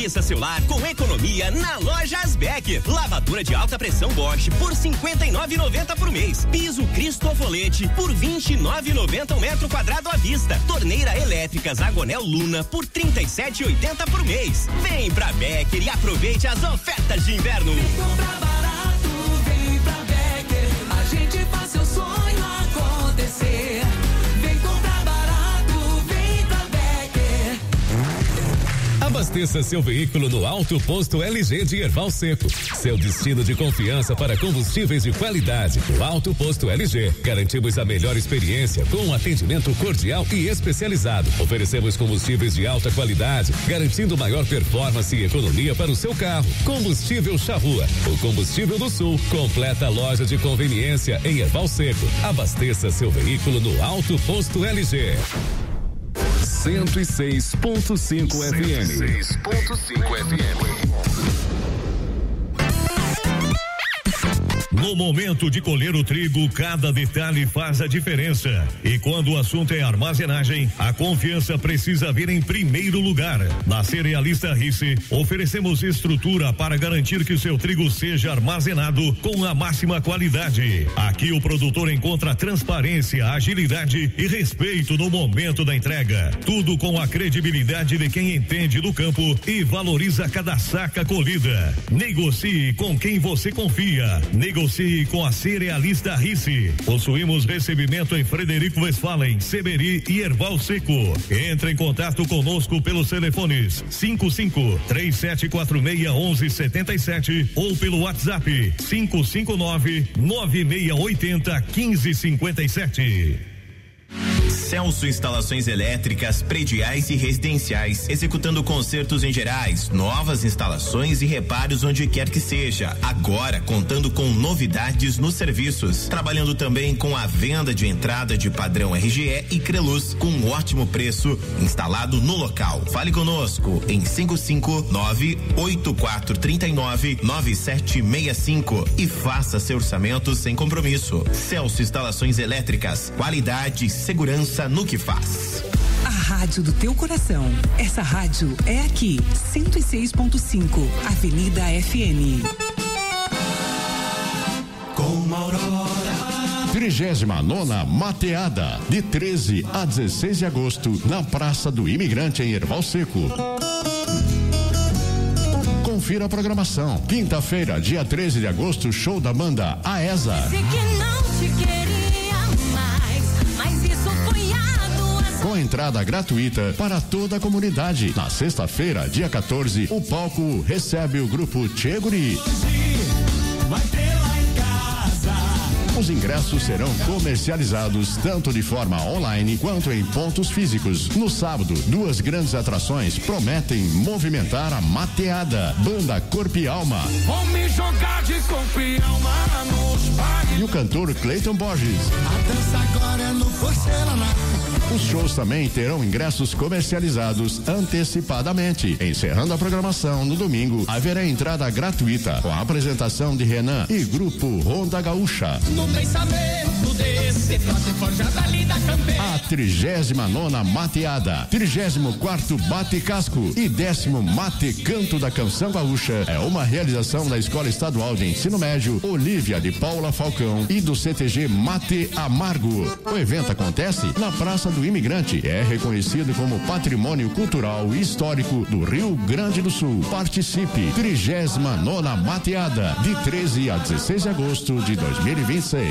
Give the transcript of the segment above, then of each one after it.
Abasteça seu lar com economia na Lojas Becker. Lavadora de alta pressão Bosch por R$ 59,90 por mês. Piso Cristofolete por R$ 29,90 um metro quadrado à vista. Torneira elétrica Zagonel Luna por R$ 37,80 por mês. Vem pra Becker e aproveite as ofertas de inverno. Vem comprar barato, vem pra Becker. A gente faz seu sonho acontecer. Vem comprar barato, vem pra Becker. Abasteça seu veículo no Alto Posto LG de Erval Seco. Seu destino de confiança para combustíveis de qualidade. No Alto Posto LG, garantimos a melhor experiência com um atendimento cordial e especializado. Oferecemos combustíveis de alta qualidade, garantindo maior performance e economia para o seu carro. Combustível Charrua, o combustível do Sul. Completa loja de conveniência em Erval Seco. Abasteça seu veículo no Alto Posto LG. 106.5 FM. 106.5 FM. No momento de colher o trigo, cada detalhe faz a diferença. E quando o assunto é armazenagem, a confiança precisa vir em primeiro lugar. Na Cerealista Rice, oferecemos estrutura para garantir que o seu trigo seja armazenado com a máxima qualidade. Aqui o produtor encontra transparência, agilidade e respeito no momento da entrega. Tudo com a credibilidade de quem entende do campo e valoriza cada saca colhida. Negocie com quem você confia. Negocie com a Cerealista Rice. Possuímos recebimento em Frederico Westphalen, Seberi e Erval Seco. Entre em contato conosco pelos telefones 55-3746-1177 ou pelo WhatsApp 559-9680-1557. Celso Instalações Elétricas, Prediais e Residenciais, executando consertos em gerais, novas instalações e reparos onde quer que seja. Agora contando com novidades nos serviços, trabalhando também com a venda de entrada de padrão RGE e Creluz com um ótimo preço, instalado no local. Fale conosco em 559-8439-9765 e faça seu orçamento sem compromisso. Celso Instalações Elétricas, qualidade e segurança no que faz. A rádio do teu coração. Essa rádio é aqui, 106.5, Avenida FM. Com Aurora. 39ª Mateada, de 13 a 16 de agosto, na Praça do Imigrante em Erval Seco. Confira a programação. Quinta-feira, dia 13 de agosto, show da banda AESA. Com entrada gratuita para toda a comunidade. Na sexta-feira, dia 14, o palco recebe o grupo Tchê Guri. Vai ter lá em casa. Os ingressos serão comercializados tanto de forma online quanto em pontos físicos. No sábado, duas grandes atrações prometem movimentar a mateada. Banda Corpo e Alma. Vamos jogar de corpo e alma nos bares. E o cantor Cleiton Borges. A dança agora é no porcelanato. Os shows também terão ingressos comercializados antecipadamente. Encerrando a programação no domingo, haverá entrada gratuita com a apresentação de Renan e grupo Ronda Gaúcha. No pensamento desse trote forjada ali da campeira. A 39ª Mateada, 34º Bate Casco e 10º Mate Canto da Canção Gaúcha é uma realização da Escola Estadual de Ensino Médio Olívia de Paula Falcão e do CTG Mate Amargo. O evento acontece na Praça do Imigrante, é reconhecido como Patrimônio Cultural e Histórico do Rio Grande do Sul. Participe, 39ª Mateada, de 13 a 16 de agosto de 2026.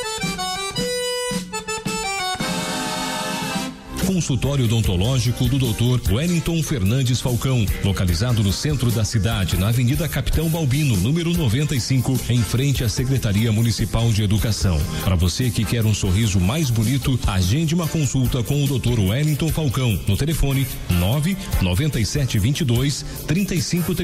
Consultório odontológico do Dr. Wellington Fernandes Falcão, localizado no centro da cidade, na Avenida Capitão Balbino, número 95, em frente à Secretaria Municipal de Educação. Para você que quer um sorriso mais bonito, agende uma consulta com o Dr. Wellington Falcão no telefone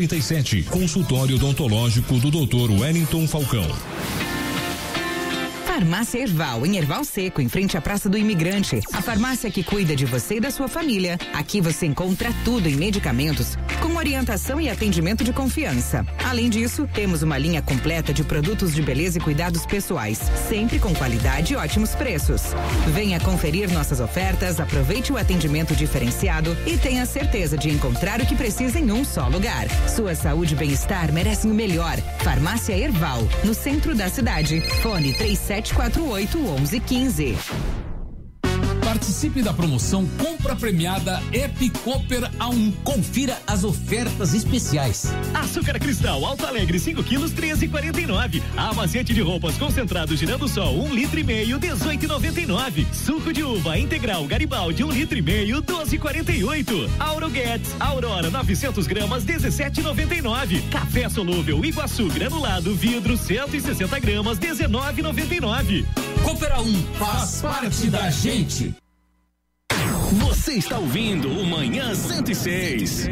99722-3537. Consultório odontológico do Dr. Wellington Falcão. Farmácia Erval, em Erval Seco, em frente à Praça do Imigrante. A farmácia que cuida de você e da sua família. Aqui você encontra tudo em medicamentos, com orientação e atendimento de confiança. Além disso, temos uma linha completa de produtos de beleza e cuidados pessoais, sempre com qualidade e ótimos preços. Venha conferir nossas ofertas, aproveite o atendimento diferenciado e tenha certeza de encontrar o que precisa em um só lugar. Sua saúde e bem-estar merecem o melhor. Farmácia Erval, no centro da cidade. Fone 3748-1115. Participe da promoção Compra Premiada Ep Cooper A1. Confira as ofertas especiais. Açúcar Cristal Alto Alegre 5 quilos 13,49. Amaciante de roupas concentrado girando sol 1,5 litro 18,99. Suco de uva integral Garibaldi 1,5 litro 12,48. Auro Guedes Aurora 900 gramas 17,99. Café solúvel Iguaçu granulado vidro 160 gramas 19,99. Cooper A1 faz parte da gente. Você está ouvindo o Manhã 106.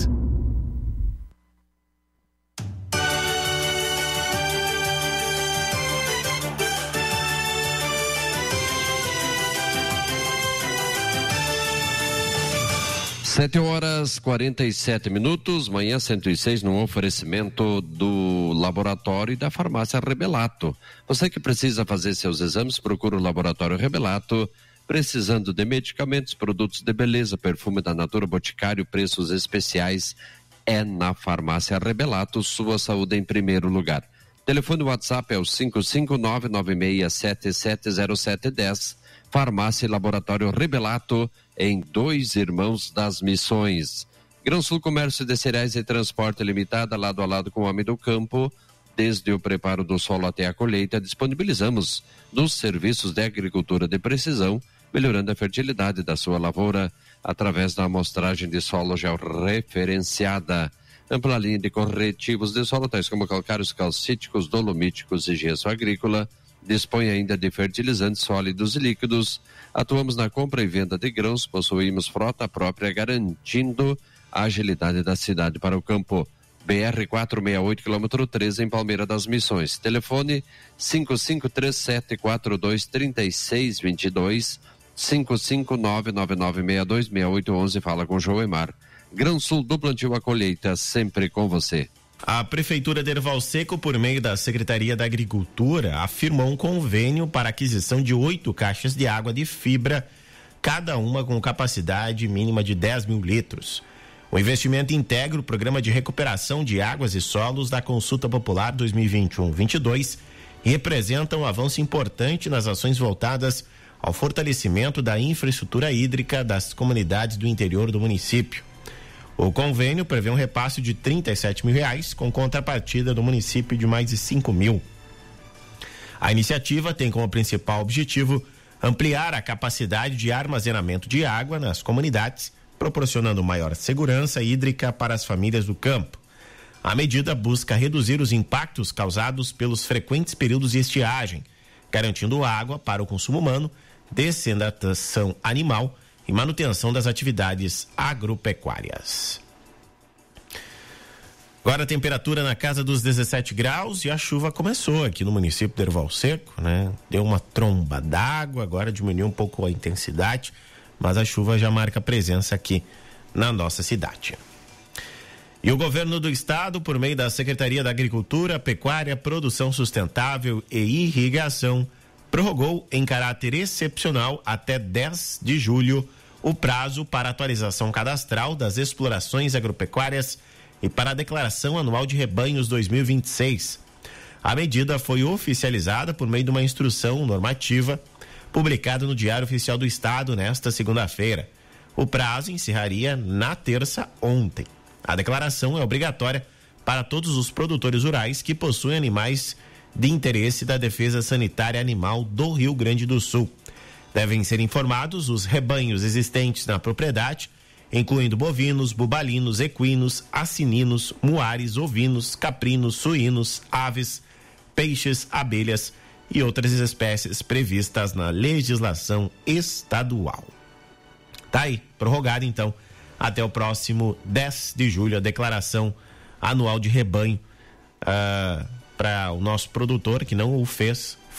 7h47, Manhã 106, no oferecimento do Laboratório e da Farmácia Rebelato. Você que precisa fazer seus exames, procura o Laboratório Rebelato. Precisando de medicamentos, produtos de beleza, perfume da Natura, Boticário, preços especiais, é na Farmácia Rebelato. Sua saúde em primeiro lugar. Telefone WhatsApp é o 55996770710. Farmácia e Laboratório Rebelato, em Dois Irmãos das Missões. Grão Sul Comércio de Cereais e Transporte Limitada, lado a lado com o Homem do Campo. Desde o preparo do solo até a colheita, disponibilizamos nos serviços de agricultura de precisão, melhorando a fertilidade da sua lavoura através da amostragem de solo georreferenciada. Ampla linha de corretivos de solo, tais como calcários, calcíticos, dolomíticos e gesso agrícola. Dispõe ainda de fertilizantes sólidos e líquidos. Atuamos na compra e venda de grãos, possuímos frota própria, garantindo a agilidade da cidade para o campo. BR 468, quilômetro 13, em Palmeira das Missões. Telefone 5537423622, 55999626811. Fala com Joemar. Grão Sul do plantio à colheita, sempre com você. A Prefeitura de Erval Seco, por meio da Secretaria da Agricultura, afirmou um convênio para aquisição de 8 caixas de água de fibra, cada uma com capacidade mínima de 10 mil litros. O investimento integra o Programa de Recuperação de Águas e Solos da Consulta Popular 2021-22 e representa um avanço importante nas ações voltadas ao fortalecimento da infraestrutura hídrica das comunidades do interior do município. O convênio prevê um repasse de R$37 mil, com contrapartida do município de mais de 5 mil. A iniciativa tem como principal objetivo ampliar a capacidade de armazenamento de água nas comunidades, proporcionando maior segurança hídrica para as famílias do campo. A medida busca reduzir os impactos causados pelos frequentes períodos de estiagem, garantindo água para o consumo humano, descendentação animal e manutenção das atividades agropecuárias. Agora a temperatura na casa dos 17 graus e a chuva começou aqui no município de Erval Seco, né? Deu uma tromba d'água, agora diminuiu um pouco a intensidade, mas a chuva já marca presença aqui na nossa cidade. E o governo do estado, por meio da Secretaria da Agricultura, Pecuária, Produção Sustentável e Irrigação, prorrogou em caráter excepcional até 10 de julho o prazo para atualização cadastral das explorações agropecuárias e para a declaração anual de rebanhos 2026. A medida foi oficializada por meio de uma instrução normativa publicada no Diário Oficial do Estado nesta segunda-feira. O prazo encerraria na terça ontem. A declaração é obrigatória para todos os produtores rurais que possuem animais de interesse da Defesa Sanitária Animal do Rio Grande do Sul. Devem ser informados os rebanhos existentes na propriedade, incluindo bovinos, bubalinos, equinos, acininos, muares, ovinos, caprinos, suínos, aves, peixes, abelhas e outras espécies previstas na legislação estadual. Tá aí, prorrogado então, até o próximo 10 de julho, a declaração anual de rebanho para o nosso produtor que não o fez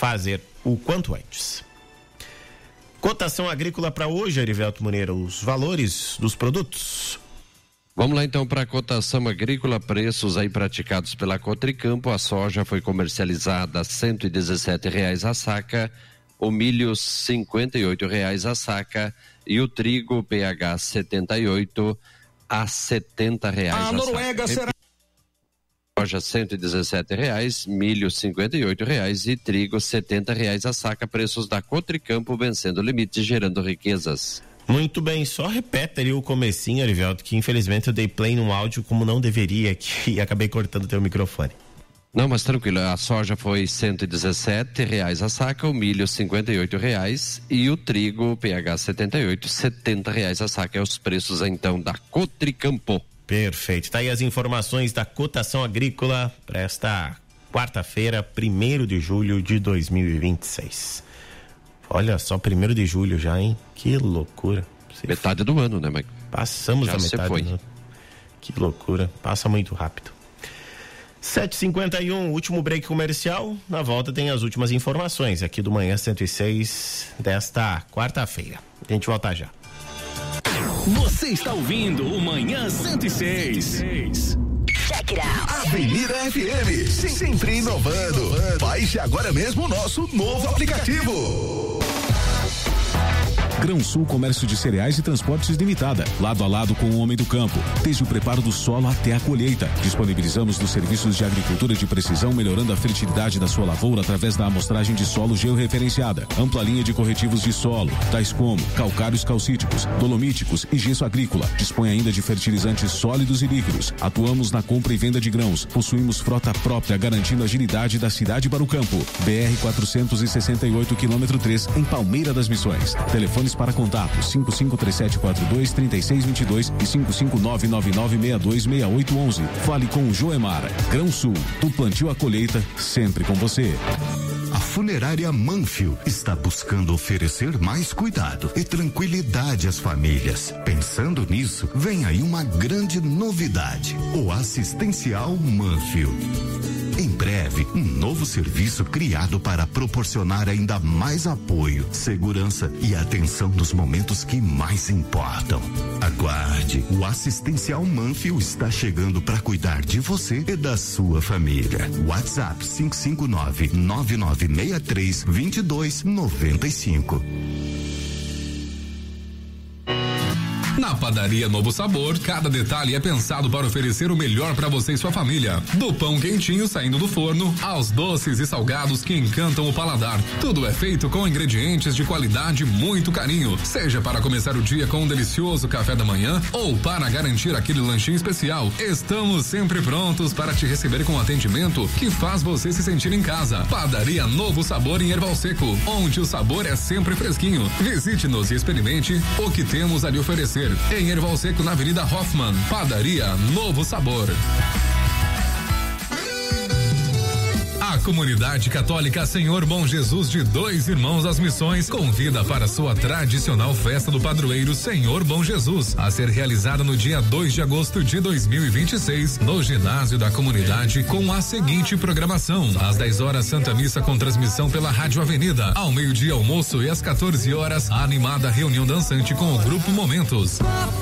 fazer o quanto antes. Cotação agrícola para hoje, Arivelto Moreira, os valores dos produtos. Vamos lá então para a cotação agrícola, preços aí praticados pela Cotricampo. A soja foi comercializada a R$117 a saca, o milho R$58 a saca e o trigo PH 78 a R$70 a saca. Noruega será soja R$117, milho R$58 e trigo R$70 a saca. Preços da Cotricampo vencendo limites, gerando riquezas. Muito bem, só repete ali o comecinho, Arivelto, que infelizmente eu dei play num áudio como não deveria aqui e acabei cortando teu microfone. Não, mas tranquilo, a soja foi R$117 a saca, o milho R$58 e o trigo PH 78, R$70 a saca. É os preços então da Cotricampo. Perfeito, tá aí as informações da cotação agrícola para esta quarta-feira, 1º de julho de 2026. Olha só, 1º de julho já, hein? Que loucura. Metade do ano, né, Mike? Passamos já a metade do ano. Que loucura, passa muito rápido. 7h51, último break comercial. Na volta tem as últimas informações aqui do Manhã 106 desta quarta-feira. A gente volta já. Você está ouvindo o Manhã 106. Check it out. Avenida FM, sempre inovando. Baixe agora mesmo o nosso novo aplicativo. Grão-Sul Comércio de Cereais e Transportes Limitada, lado a lado com o homem do campo, desde o preparo do solo até a colheita. Disponibilizamos os serviços de agricultura de precisão, melhorando a fertilidade da sua lavoura através da amostragem de solo georreferenciada, ampla linha de corretivos de solo, tais como calcários calcíticos, dolomíticos e gesso agrícola. Dispõe ainda de fertilizantes sólidos e líquidos. Atuamos na compra e venda de grãos. Possuímos frota própria, garantindo a agilidade da cidade para o campo. BR 468, quilômetro 3, em Palmeira das Missões. Telefones para contato 5537423622 e 55999626811. Fale com o Joemar. Grão-Sul, do plantio à colheita, sempre com você. A Funerária Manfio está buscando oferecer mais cuidado e tranquilidade às famílias. Pensando nisso, vem aí uma grande novidade: o Assistencial Manfio. Em breve, um novo serviço criado para proporcionar ainda mais apoio, segurança e atenção nos momentos que mais importam. Aguarde, o Assistencial Manfio está chegando para cuidar de você e da sua família. WhatsApp 559-9963-2295. Na Padaria Novo Sabor, cada detalhe é pensado para oferecer o melhor para você e sua família. Do pão quentinho saindo do forno, aos doces e salgados que encantam o paladar. Tudo é feito com ingredientes de qualidade e muito carinho. Seja para começar o dia com um delicioso café da manhã ou para garantir aquele lanchinho especial, estamos sempre prontos para te receber com atendimento que faz você se sentir em casa. Padaria Novo Sabor em Erval Seco, onde o sabor é sempre fresquinho. Visite-nos e experimente o que temos a lhe oferecer. Em Erval Seco, na Avenida Hoffman. Padaria Novo Sabor. A Comunidade Católica Senhor Bom Jesus de Dois Irmãos das Missões convida para sua tradicional festa do padroeiro Senhor Bom Jesus, a ser realizada no dia 2 de agosto de 2026, no ginásio da comunidade, com a seguinte programação: às 10 horas, Santa Missa com transmissão pela Rádio Avenida; ao meio-dia, almoço, e às 14 horas, a animada reunião dançante com o Grupo Momentos.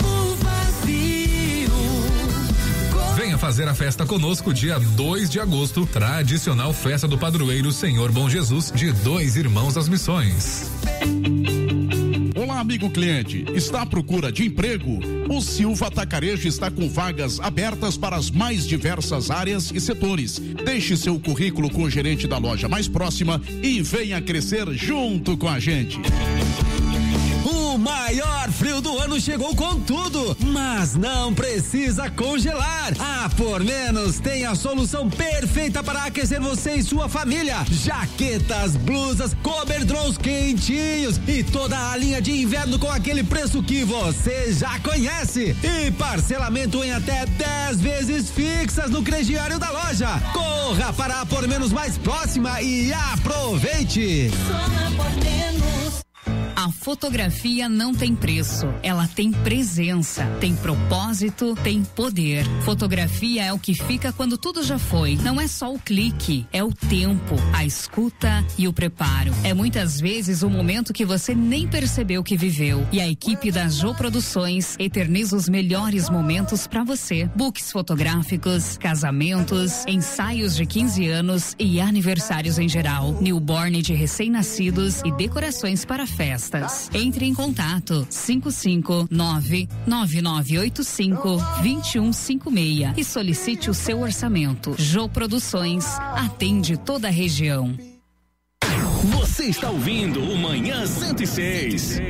Venha fazer a festa conosco dia 2 de agosto, tradicional festa do padroeiro Senhor Bom Jesus de Dois Irmãos das Missões. Olá, amigo cliente, está à procura de emprego? O Silva Atacarejo está com vagas abertas para as mais diversas áreas e setores. Deixe seu currículo com o gerente da loja mais próxima e venha crescer junto com a gente. O maior frio do ano chegou com tudo, mas não precisa congelar. A Por Menos tem a solução perfeita para aquecer você e sua família. Jaquetas, blusas, coberdrons quentinhos e toda a linha de inverno com aquele preço que você já conhece. E parcelamento em até 10 vezes fixas no crediário da loja. Corra para a Por Menos mais próxima e aproveite. A fotografia não tem preço. Ela tem presença, tem propósito, tem poder. Fotografia é o que fica quando tudo já foi. Não é só o clique, é o tempo, a escuta e o preparo. É muitas vezes o momento que você nem percebeu que viveu. E a equipe da Jô Produções eterniza os melhores momentos para você. Books fotográficos, casamentos, ensaios de 15 anos e aniversários em geral. Newborn de recém-nascidos e decorações para festas. Entre em contato 559-9985-2156 e solicite o seu orçamento. Jô Produções atende toda a região. Você está ouvindo o Manhã 106.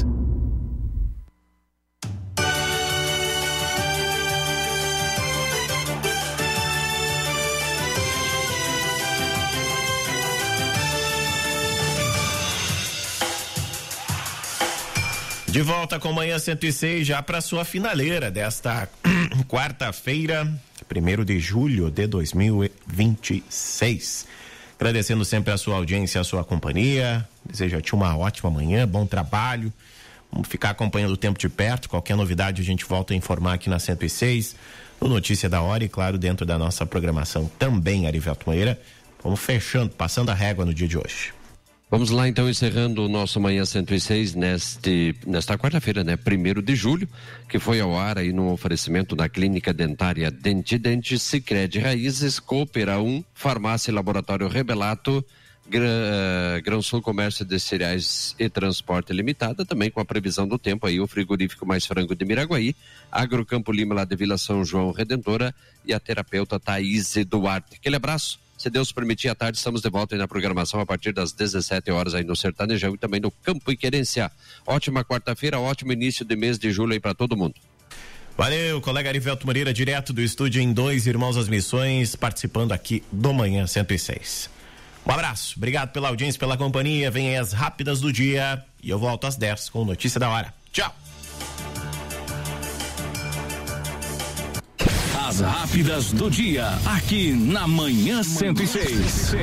De volta com Manhã 106, já para sua finaleira desta quarta-feira, 1º de julho de 2026. Agradecendo sempre a sua audiência, a sua companhia. Desejo a ti uma ótima manhã, bom trabalho. Vamos ficar acompanhando o tempo de perto. Qualquer novidade a gente volta a informar aqui na 106, no Notícia da Hora e, claro, dentro da nossa programação também, Arivelto Moreira. Vamos fechando, passando a régua no dia de hoje. Vamos lá, então, encerrando o nosso Manhã 106 nesta quarta-feira, né? 1º de julho, que foi ao ar aí no oferecimento da Clínica Dentária Dente, Sicredi Raízes, Coopera 1, Farmácia e Laboratório Rebelato, Grãosul Comércio de Cereais e Transporte Limitada, também com a previsão do tempo aí, o Frigorífico Mais Frango de Miraguaí, Agrocampo Lima lá de Vila São João Redentora e a terapeuta Thaís Duarte. Aquele abraço. Se Deus permitir, à tarde estamos de volta aí na programação a partir das 17 horas aí no Sertanejão e também no Campo e Querência. Ótima quarta-feira, ótimo início de mês de julho aí para todo mundo. Valeu, colega Arivelto Moreira, direto do estúdio em Dois Irmãos das Missões, participando aqui do Manhã 106. Um abraço, obrigado pela audiência, pela companhia. Vem aí as rápidas do dia e eu volto às 10 com Notícia da Hora. Tchau! As rápidas do dia, aqui na Manhã 106.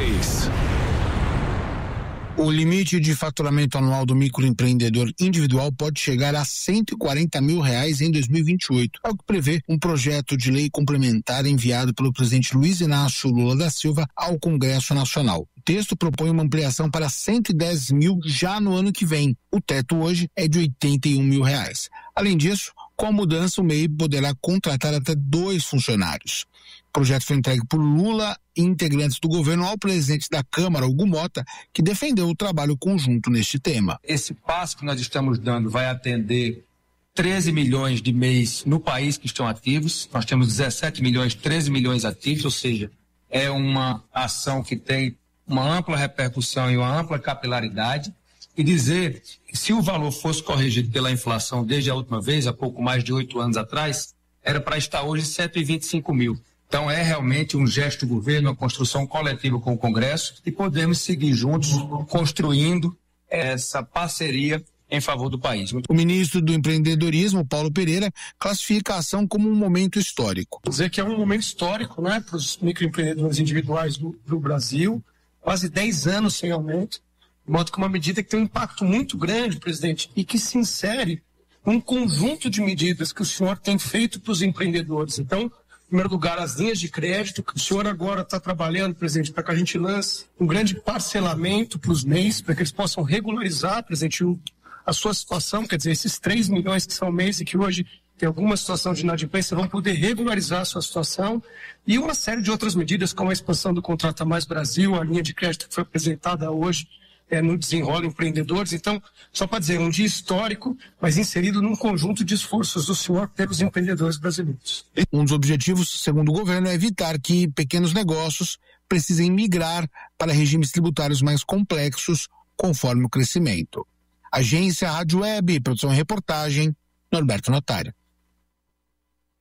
O limite de faturamento anual do microempreendedor individual pode chegar a R$140 mil em 2028, é o que prevê um projeto de lei complementar enviado pelo presidente Luiz Inácio Lula da Silva ao Congresso Nacional. O texto propõe uma ampliação para 110 mil já no ano que vem. O teto hoje é de R$81 mil. Além disso, com a mudança, o MEI poderá contratar até 2 funcionários. O projeto foi entregue por Lula e integrantes do governo ao presidente da Câmara, Hugo Mota, que defendeu o trabalho conjunto neste tema. Esse passo que nós estamos dando vai atender 13 milhões de MEIs no país que estão ativos. Nós temos 17 milhões, 13 milhões ativos, ou seja, é uma ação que tem uma ampla repercussão e uma ampla capilaridade. E dizer que se o valor fosse corrigido pela inflação desde a última vez, há pouco mais de 8 anos atrás, era para estar hoje 125 mil. Então é realmente um gesto do governo, uma construção coletiva com o Congresso e podemos seguir juntos construindo essa parceria em favor do país. O ministro do Empreendedorismo, Paulo Pereira, classifica a ação como um momento histórico. Dizer que é um momento histórico, né, para os microempreendedores individuais do Brasil, quase 10 anos sem aumento. De modo que uma medida que tem um impacto muito grande, presidente, e que se insere num conjunto de medidas que o senhor tem feito para os empreendedores. Então, em primeiro lugar, as linhas de crédito, que o senhor agora está trabalhando, presidente, para que a gente lance um grande parcelamento para os MEIs, para que eles possam regularizar, presidente, a sua situação, quer dizer, esses 3 milhões que são MEIs e que hoje tem alguma situação de inadimplência, vão poder regularizar a sua situação, e uma série de outras medidas, como a expansão do Contrata Mais Brasil, a linha de crédito que foi apresentada hoje, no Desenrola Empreendedores. Então, só para dizer, um dia histórico, mas inserido num conjunto de esforços do senhor pelos empreendedores brasileiros. Um dos objetivos, segundo o governo, é evitar que pequenos negócios precisem migrar para regimes tributários mais complexos conforme o crescimento. Agência Rádio Web, produção e reportagem, Norberto Notário.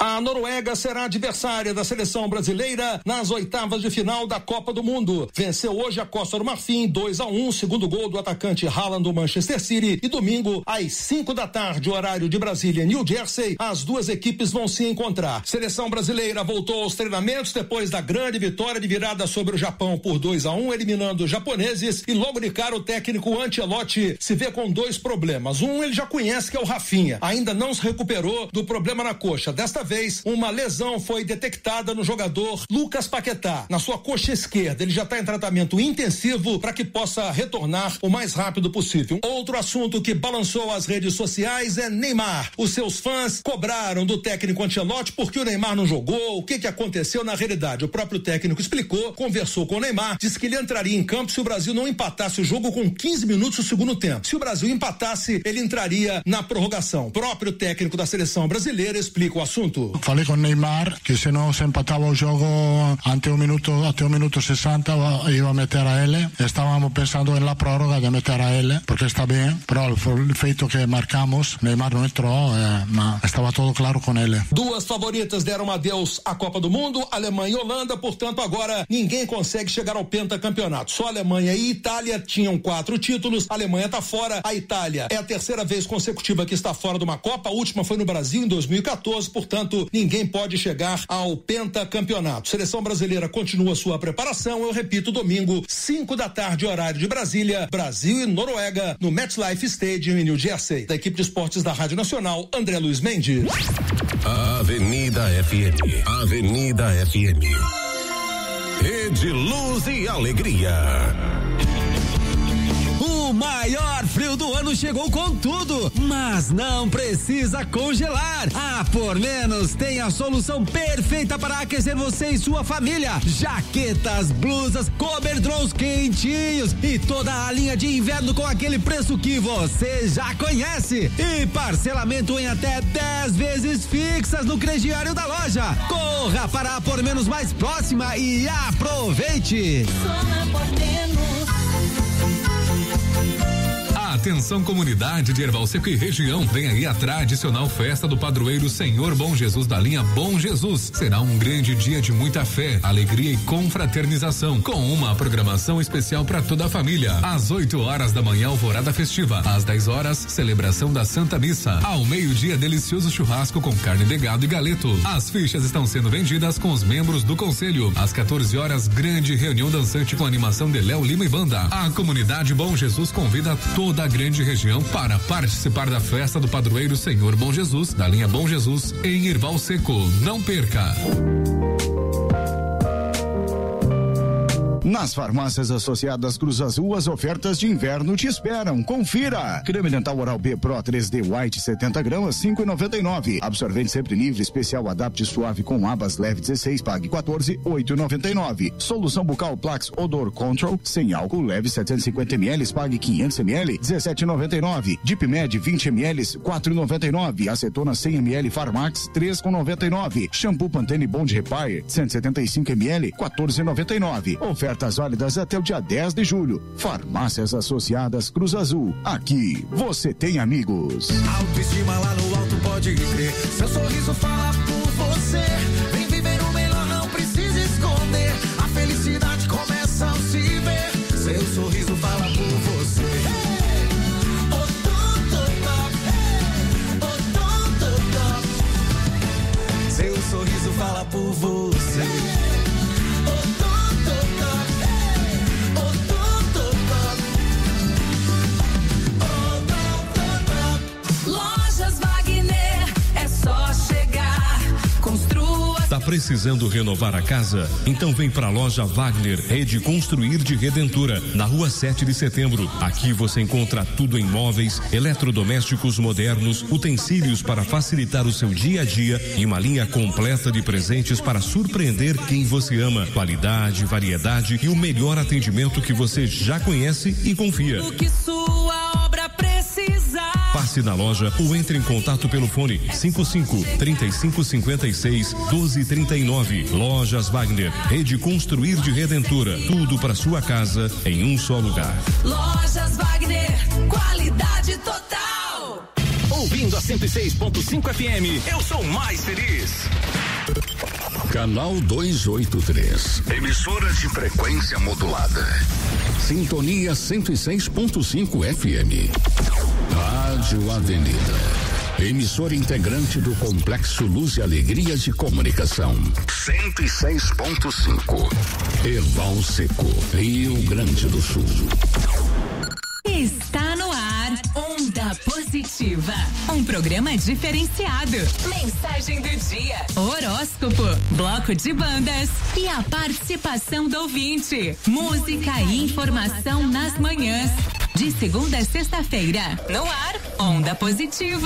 A Noruega será adversária da seleção brasileira nas oitavas de final da Copa do Mundo. Venceu hoje a Costa do Marfim 2-1, segundo gol do atacante Haaland do Manchester City. E domingo, às 5 da tarde, horário de Brasília, New Jersey, as duas equipes vão se encontrar. Seleção brasileira voltou aos treinamentos depois da grande vitória de virada sobre o Japão por 2-1, eliminando os japoneses. E logo de cara, o técnico Ancelotti se vê com dois problemas. Um, ele já conhece, que é o Rafinha. Ainda não se recuperou do problema na coxa. Desta vez, uma lesão foi detectada no jogador Lucas Paquetá, na sua coxa esquerda. Ele já está em tratamento intensivo para que possa retornar o mais rápido possível. Outro assunto que balançou as redes sociais é Neymar. Os seus fãs cobraram do técnico Ancelotti porque o Neymar não jogou, o que aconteceu na realidade. O próprio técnico explicou, conversou com o Neymar, disse que ele entraria em campo se o Brasil não empatasse o jogo com 15 minutos do segundo tempo. Se o Brasil empatasse, ele entraria na prorrogação. O próprio técnico da seleção brasileira explica o assunto. Falei com Neymar que se não se empatava o jogo até o minuto 60 iba a meter a ele. Estávamos pensando na prórroga de meter a ele, porque está bem, pero o feito que marcamos, Neymar não entrou, mas estava tudo claro com ele. Duas favoritas deram adeus à Copa do Mundo, Alemanha e Holanda, portanto agora ninguém consegue chegar ao pentacampeonato. Só Alemanha e Itália tinham 4 títulos, a Alemanha está fora, a Itália é a terceira vez consecutiva que está fora de uma Copa, a última foi no Brasil em 2014, portanto ninguém pode chegar ao pentacampeonato. Seleção brasileira continua sua preparação, eu repito, domingo, 5 da tarde, horário de Brasília, Brasil e Noruega, no MetLife Stadium em New Jersey. Da equipe de esportes da Rádio Nacional, André Luiz Mendes. Avenida FM. Avenida FM. Rede Luz e Alegria. O maior frio do ano chegou com tudo, mas não precisa congelar. A Por Menos tem a solução perfeita para aquecer você e sua família. Jaquetas, blusas, coberdrons quentinhos e toda a linha de inverno com aquele preço que você já conhece. E parcelamento em até 10 vezes fixas no crediário da loja. Corra para a Por Menos mais próxima e aproveite. Atenção, comunidade de Erval Seco e região, vem aí a tradicional festa do padroeiro Senhor Bom Jesus da linha Bom Jesus. Será um grande dia de muita fé, alegria e confraternização, com uma programação especial para toda a família. Às 8 horas da manhã, alvorada festiva. Às 10 horas, celebração da Santa Missa. Ao meio-dia, delicioso churrasco com carne de gado e galeto. As fichas estão sendo vendidas com os membros do conselho. Às 14 horas, grande reunião dançante com animação de Léo Lima e banda. A comunidade Bom Jesus convida toda a grande região para participar da festa do padroeiro Senhor Bom Jesus, da linha Bom Jesus, em Erval Seco. Não perca! Nas farmácias associadas Cruz Azul, as ofertas de inverno te esperam. Confira! Creme dental Oral B Pro 3D White 70 gramas, 5,99. Absorvente sempre livre, especial Adapt Suave com abas leve 16, pague 14, 8,99. Solução bucal Plax Odor Control, sem álcool, leve 750 ml, pague 500 ml, 17,99. Dipmed 20 ml, 4,99. Acetona 100 ml Farmax, 3,99. Shampoo Pantene Bond Repair 175 ml, 14,99. Ofertas válidas até o dia 10 de julho. Farmácias Associadas Cruz Azul. Aqui você tem amigos. Autoestima lá no alto, pode crer. Seu sorriso fala por você. Vem viver o melhor, não precisa esconder. A felicidade começa ao se ver. Seu sorriso fala por você. Seu sorriso fala por você. Tá precisando renovar a casa? Então vem pra loja Wagner, Rede Construir de Redentura, na rua 7 de setembro. Aqui você encontra tudo em móveis, eletrodomésticos modernos, utensílios para facilitar o seu dia a dia e uma linha completa de presentes para surpreender quem você ama. Qualidade, variedade e o melhor atendimento que você já conhece e confia. O que sua obra precisar. Passe na loja ou entre em contato pelo fone 55-3556-1239. Lojas Wagner, Rede Construir de Redentura. Tudo para sua casa em um só lugar. Lojas Wagner, qualidade total. Ouvindo a 106.5 FM, eu sou mais feliz. Canal 283. Emissoras de frequência modulada. Sintonia 106.5 FM. Rádio Avenida. Emissora integrante do Complexo Luz e Alegria de Comunicação. 106.5. Erval Seco, Rio Grande do Sul. Está no ar, Onda Positiva. Um programa diferenciado. Mensagem do dia, horóscopo, bloco de bandas e a participação do ouvinte. Música e informação nas manhãs. De segunda a sexta-feira. No ar, Onda Positiva.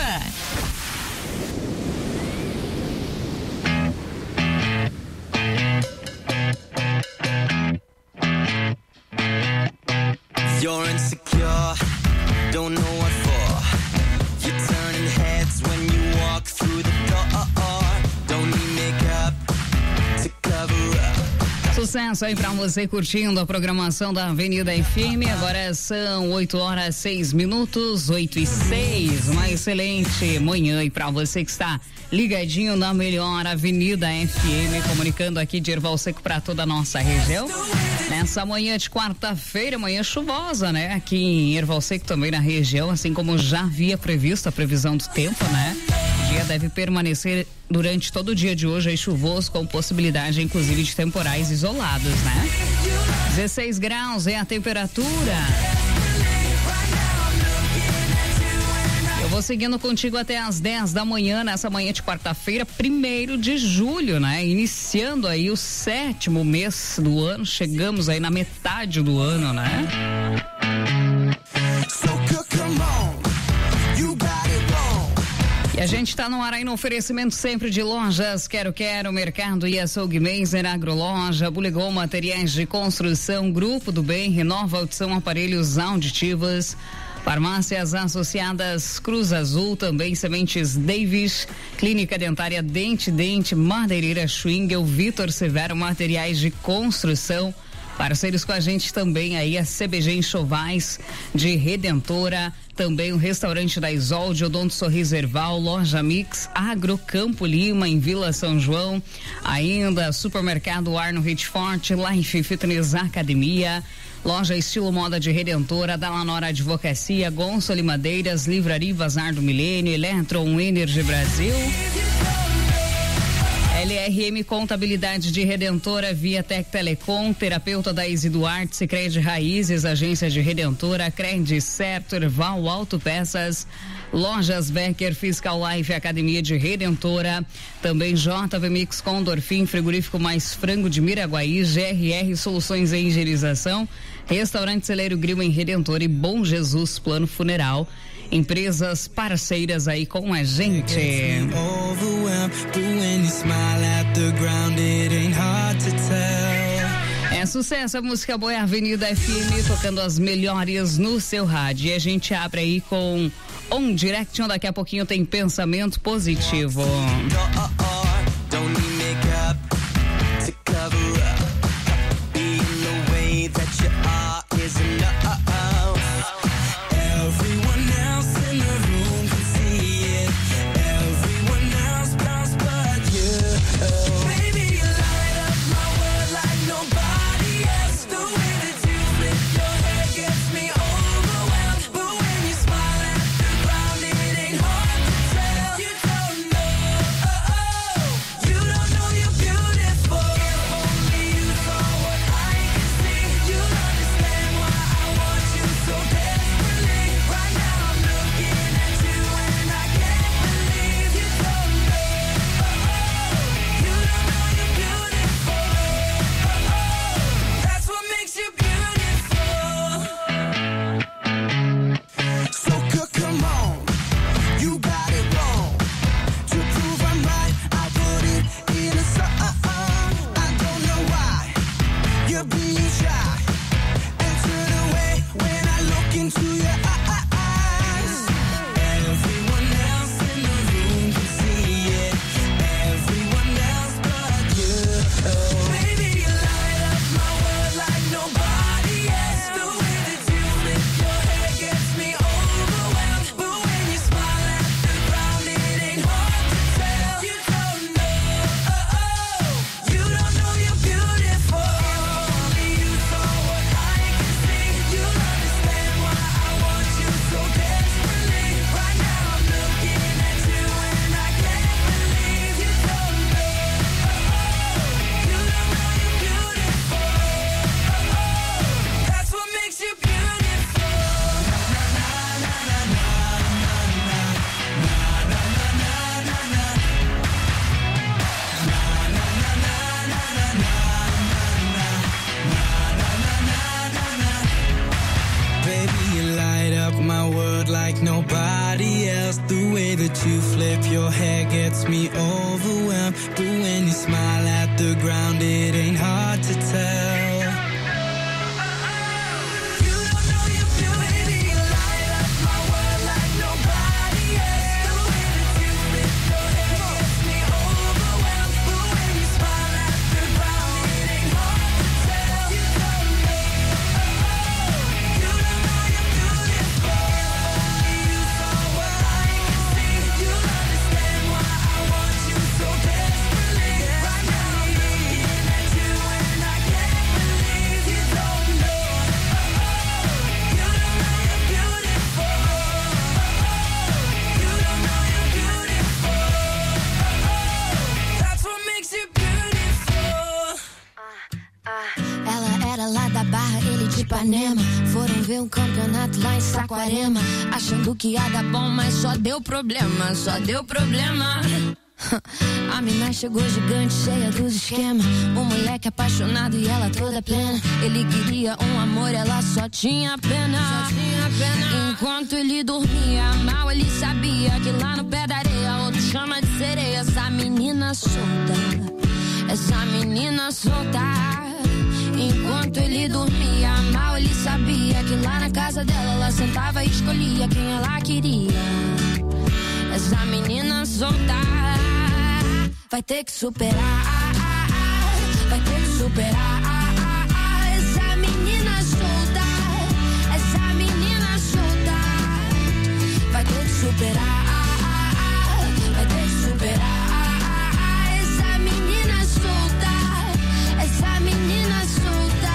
You're insecure, don't know what for. You're turning heads when you walk through the door. Don't need makeup to cover up. Sucesso aí pra você curtindo a programação da Avenida FM. Agora são 8h06, 8h06. Uma excelente manhã e pra você que está ligadinho na melhor Avenida FM, comunicando aqui de Erval Seco pra toda a nossa região. Nessa manhã de quarta-feira, manhã chuvosa, né? Aqui em Erval Seco, também na região, assim como já havia previsto a previsão do tempo, né? O dia deve permanecer durante todo o dia de hoje aí chuvoso, com possibilidade inclusive de temporais isolados, né? 16 graus é a temperatura. Eu vou seguindo contigo até às 10 da manhã, nessa manhã de quarta-feira, 1º de julho, né? Iniciando aí o 7º mês do ano, chegamos aí na metade do ano, né? E a gente tá no ar aí no oferecimento sempre de lojas Quero, Mercado e Açougue Menzer, Agroloja, Bulegol Materiais de Construção, Grupo do Bem, Renova Audição Aparelhos Auditivos, Farmácias Associadas Cruz Azul, também Sementes Davis, Clínica Dentária Dente, Madeireira Schwingel, Vitor Severo Materiais de Construção, parceiros com a gente também aí a CBG Enxovais de Redentora, também o restaurante da Isolde, Odonto Sorriso Erval, Loja Mix, Agrocampo Lima em Vila São João, ainda Supermercado Arno Hitfort, Life Fitness Academia, Loja Estilo Moda de Redentora, Dalanora Advocacia, Gonçalo Madeiras, Livraria Bazar do Milênio, Electron Energy Brasil, LRM Contabilidade de Redentora, Viatec Telecom, Terapeuta da Izzy Duarte, Sicredi Raízes, Agência de Redentora, Cred Certo, Erval Autopeças, Lojas Becker, Fiscal Life, Academia de Redentora, também JV Mix Condorfim, Frigorífico Mais Frango de Miraguaí, GRR Soluções em Higienização, Restaurante Celeiro Grill em Redentor e Bom Jesus Plano Funeral. Empresas parceiras aí com a gente. É sucesso, a música boa é a Avenida FM, tocando as melhores no seu rádio. E a gente abre aí com On Direction, daqui a pouquinho tem pensamento positivo. that you flip your hair gets me overwhelmed. But when you smile at the ground, it ain't hard to tell. Ipanema, foram ver um campeonato lá em Saquarema, achando que ia dar bom, mas só deu problema, só deu problema. A mina chegou gigante, cheia dos esquemas. Um moleque apaixonado e ela toda plena. Ele queria um amor, ela só tinha pena. Enquanto ele dormia mal, ele sabia que lá no pé da areia outro chama de sereia. Essa menina solta, essa menina solta. Enquanto ele dormia mal, ele sabia que lá na casa dela ela sentava e escolhia quem ela queria. Essa menina solta vai ter que superar, vai ter que superar. Essa menina solta, essa menina solta vai ter que superar, vai ter que superar. Essa menina solta, essa menina solta.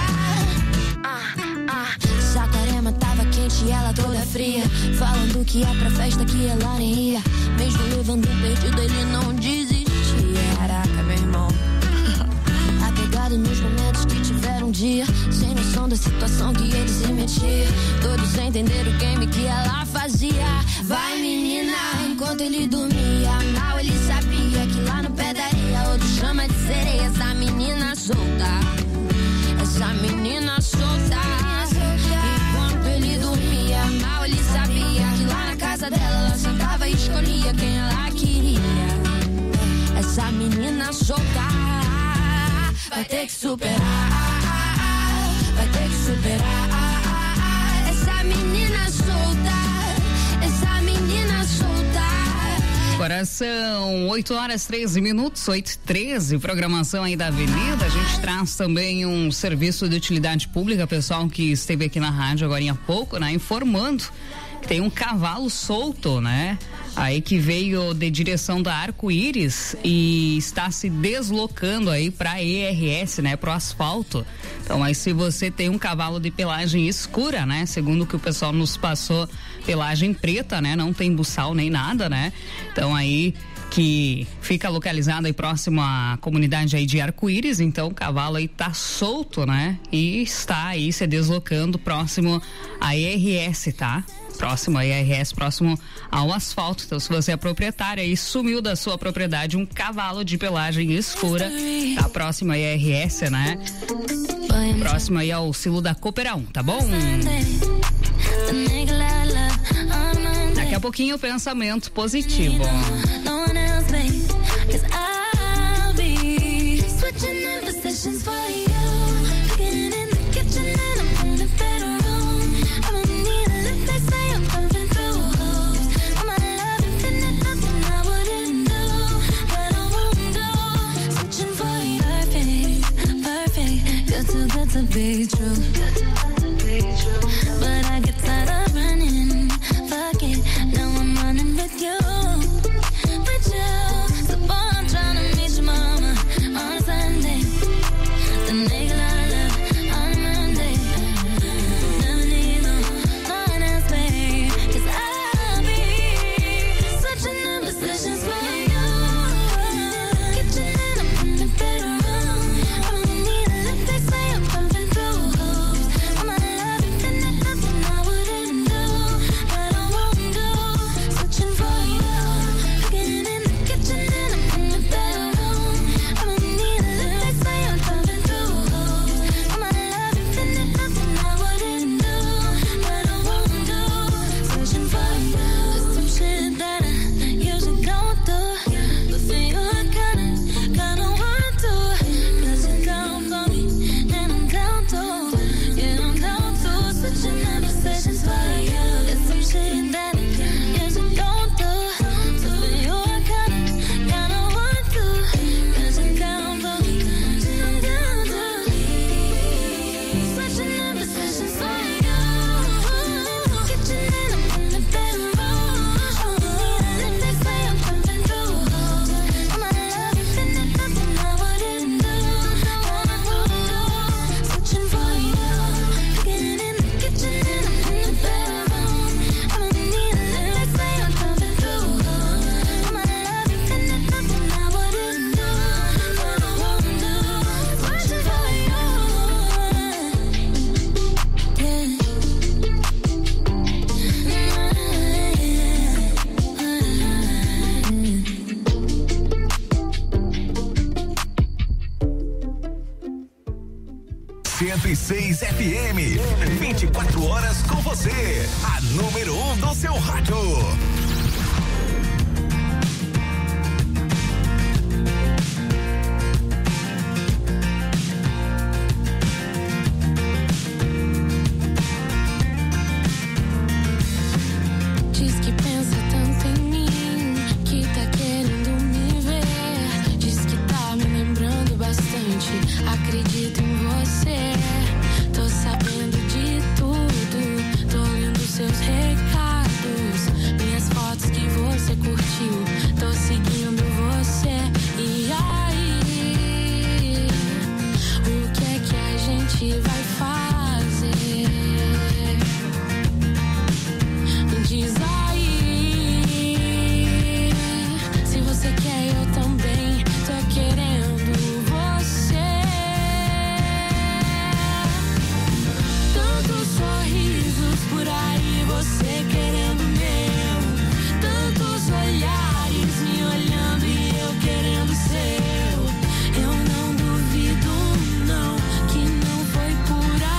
Saquarema tava quente e ela toda fria, falando que ia pra festa que ela nem ia. Mesmo levando um perdido, ele não desistia. Caraca, meu irmão. Apegado nos momentos que tiveram um dia, sem noção da situação que ele se metia. Todos entenderam o game que ela fazia. Vai, menina. Enquanto ele dormia mal, ele sabia que lá no pé da areia outro chama de sereia. Essa menina solta, essa menina solta. Enquanto ele dormia mal, ele sabia que lá na casa dela ela sentava e escolhia quem ela queria. Essa menina solta vai ter que superar, vai ter que superar. Essa menina solta, essa menina solta. Agora são 8h13, 8h13, programação aí da Avenida. A gente traz também um serviço de utilidade pública, pessoal que esteve aqui na rádio agora há pouco, né? Informando que tem um cavalo solto, né? Aí que veio de direção da Arco-Íris e está se deslocando aí para ERS, né? Pro asfalto. Então aí se você tem um cavalo de pelagem escura, né? Segundo o que o pessoal nos passou, pelagem preta, né? Não tem buçal nem nada, né? Então aí que fica localizado aí próximo à comunidade aí de Arco-Íris, então o cavalo aí tá solto, né? E está aí se deslocando próximo à ERS, tá? Próximo à IRS, próximo ao asfalto. Então, se você é proprietário e sumiu da sua propriedade um cavalo de pelagem escura, tá próximo à IRS, né? Próximo aí ao silo da Cooper 1, tá bom? Daqui a pouquinho o pensamento positivo. To be true, but I get tired of running. Fuck it, now I'm running with you, with you. So boy, I'm trying to meet your mama on a Sunday, the nigga I love on a Monday. Never need no one else, babe, 'cause I'll be switching up positions for you. Kitchen and I'm in the bedroom. I don't need a lift, they say I'm pumping through hoes. All my love infinite. 106 FM. 24 horas com você. A número 1 do seu rádio. Diz que pensa tanto em mim, que tá querendo me ver. Diz que tá me lembrando bastante. Acredito em você. Tô sabendo de tudo. Tô lendo seus recados, minhas fotos que você curtiu. Tô seguindo você. E aí, o que é que a gente vai fazer? Diz aí, se você quer eu também tô querendo você. Tantos sorrisos por aí, você querendo meu. Tantos olhares me olhando e eu querendo seu. Eu não duvido não, que não foi por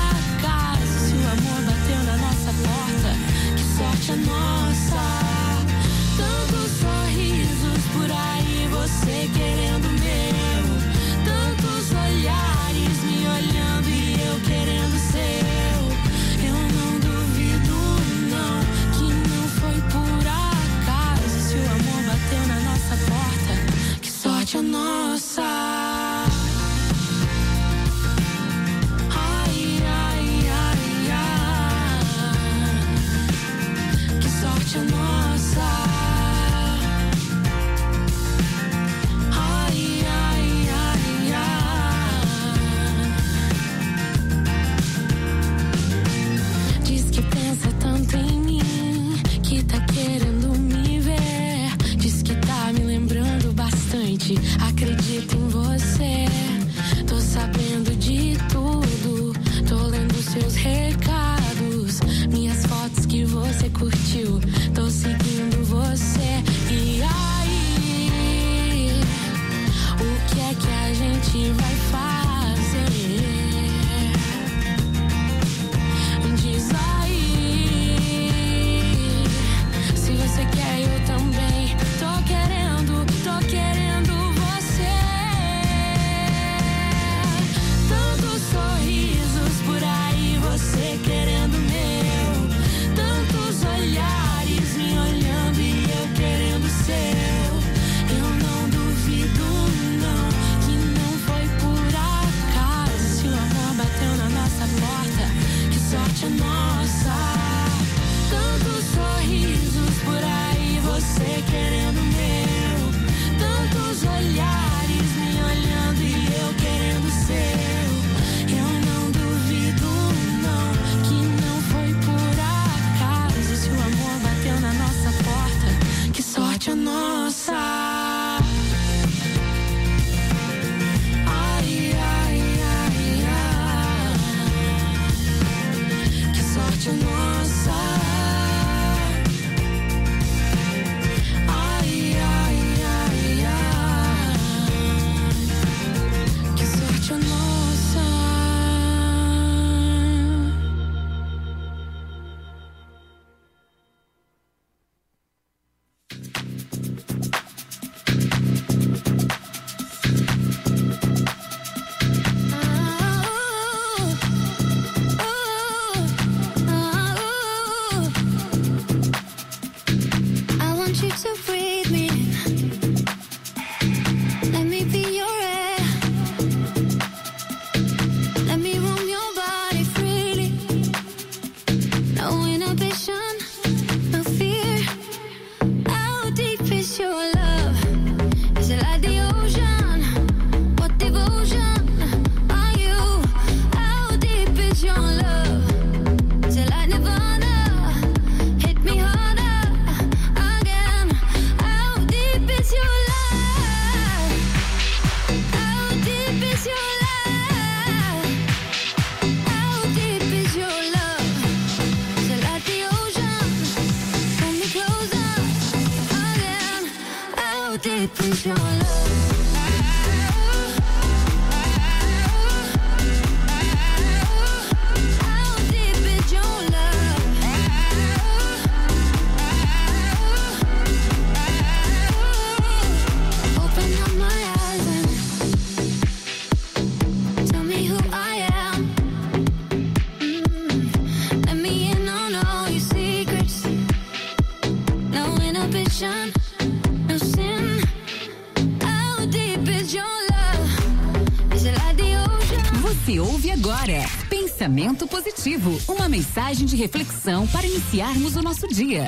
Você ouve agora Pensamento Positivo, uma mensagem de reflexão para iniciarmos o nosso dia.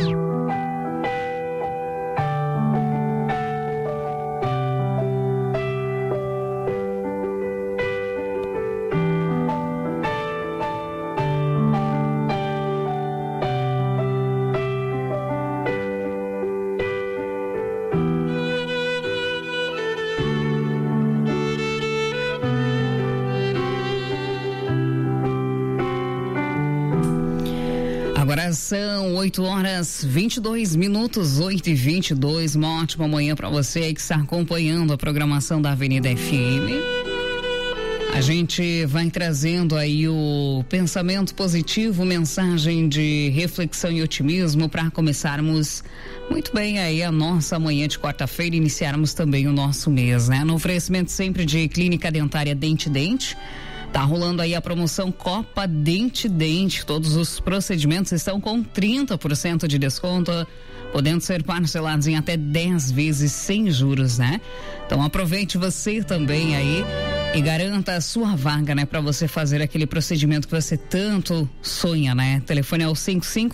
Agora são 8h22, 8h22. Uma ótima manhã para você que está acompanhando a programação da Avenida FM. A gente vai trazendo aí o pensamento positivo, mensagem de reflexão e otimismo para começarmos muito bem aí a nossa manhã de quarta-feira, iniciarmos também o nosso mês, né? No oferecimento sempre de Clínica Dentária Dente Dente. Tá rolando aí a promoção Copa Dente Dente. Todos os procedimentos estão com 30% de desconto, podendo ser parcelados em até 10 vezes sem juros, né? Então aproveite você também aí e garanta a sua vaga, né? Para você fazer aquele procedimento que você tanto sonha, né? O telefone é o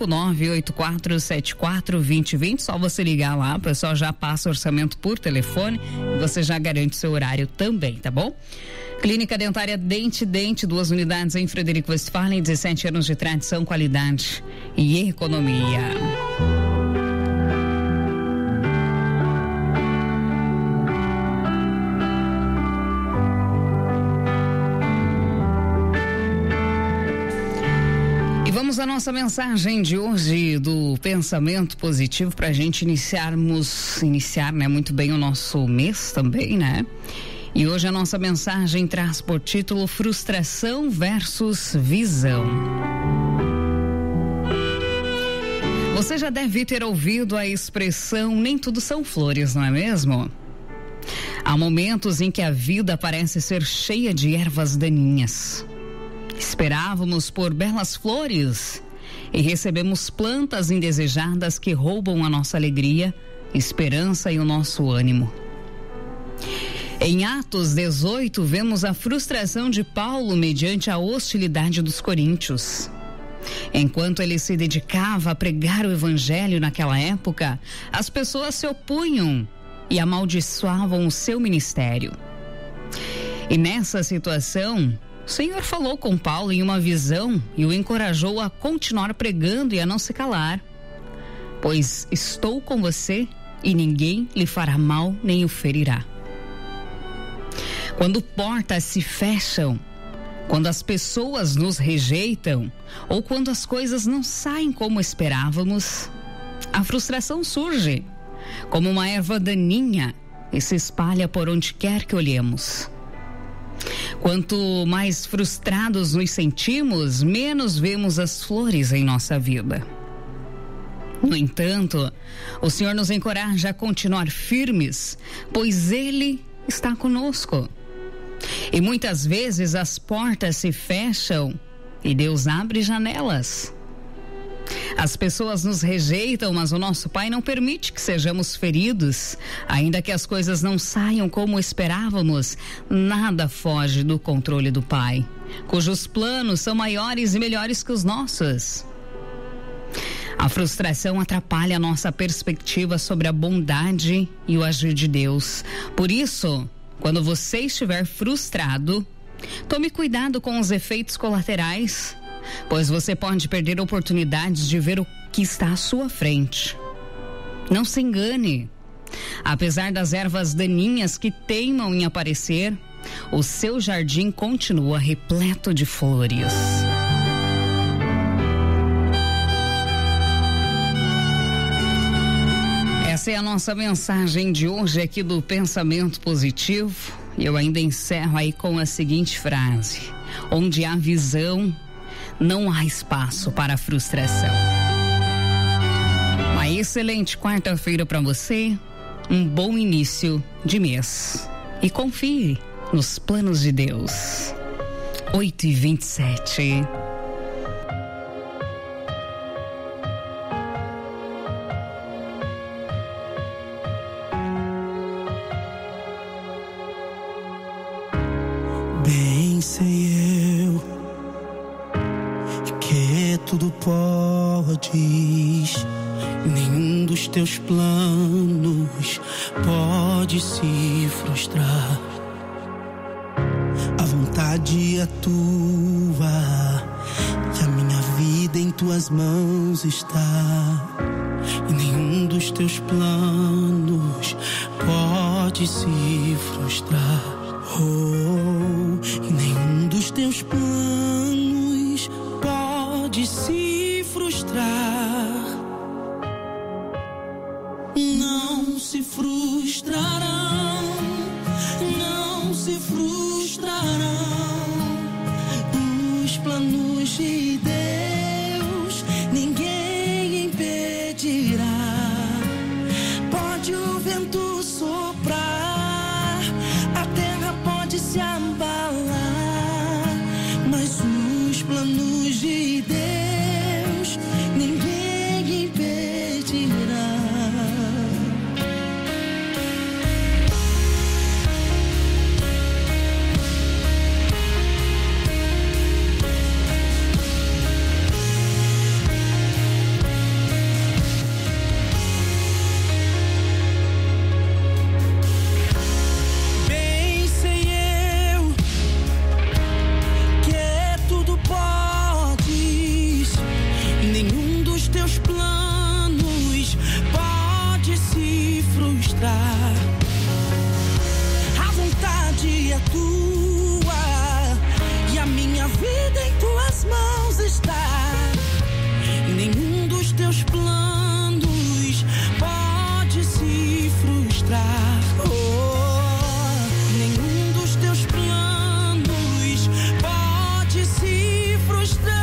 559-8474-2020. Só você ligar lá, o pessoal já passa orçamento por telefone e você já garante seu horário também, tá bom? Clínica Dentária Dente Dente, 2 unidades em Frederico Westphalen, 17 anos de tradição, qualidade e economia. E vamos à nossa mensagem de hoje do pensamento positivo para a gente iniciar, né, muito bem o nosso mês também, né? E hoje a nossa mensagem traz por título Frustração versus Visão. Você já deve ter ouvido a expressão nem tudo são flores, não é mesmo? Há momentos em que a vida parece ser cheia de ervas daninhas. Esperávamos por belas flores e recebemos plantas indesejadas que roubam a nossa alegria, esperança e o nosso ânimo. Em Atos 18, vemos a frustração de Paulo mediante a hostilidade dos coríntios. Enquanto ele se dedicava a pregar o evangelho naquela época, as pessoas se opunham e amaldiçoavam o seu ministério. E nessa situação, o Senhor falou com Paulo em uma visão e o encorajou a continuar pregando e a não se calar. Pois estou com você e ninguém lhe fará mal nem o ferirá. Quando portas se fecham, quando as pessoas nos rejeitam ou quando as coisas não saem como esperávamos, a frustração surge como uma erva daninha e se espalha por onde quer que olhemos. Quanto mais frustrados nos sentimos, menos vemos as flores em nossa vida. No entanto, o Senhor nos encoraja a continuar firmes, pois Ele está conosco. E muitas vezes as portas se fecham e Deus abre janelas. As pessoas nos rejeitam, mas o nosso Pai não permite que sejamos feridos. Ainda que as coisas não saiam como esperávamos, nada foge do controle do Pai, cujos planos são maiores e melhores que os nossos. A frustração atrapalha a nossa perspectiva sobre a bondade e o agir de Deus. Por isso, quando você estiver frustrado, tome cuidado com os efeitos colaterais, pois você pode perder oportunidades de ver o que está à sua frente. Não se engane. Apesar das ervas daninhas que teimam em aparecer, o seu jardim continua repleto de flores. Essa é a nossa mensagem de hoje aqui do Pensamento Positivo. E eu ainda encerro aí com a seguinte frase: onde há visão, não há espaço para frustração. Uma excelente quarta-feira para você, um bom início de mês. E confie nos planos de Deus. 8h27. sei eu que tudo podes, nenhum dos teus planos pode se frustrar. A vontade é tua e a minha vida em tuas mãos está, e nenhum dos teus planos pode se frustrar. Oh, e nenhum dos teus planos pode se frustrar. Não se frustrarão, não se frustrarão os planos de Deus, ninguém impedirá. Pode o vento soprar, a terra pode se abalar, mas os planos de Deus ninguém impedirá. A vontade é tua e a minha vida em tuas mãos está, e nenhum dos teus planos pode se frustrar. Oh, nenhum dos teus planos pode se frustrar.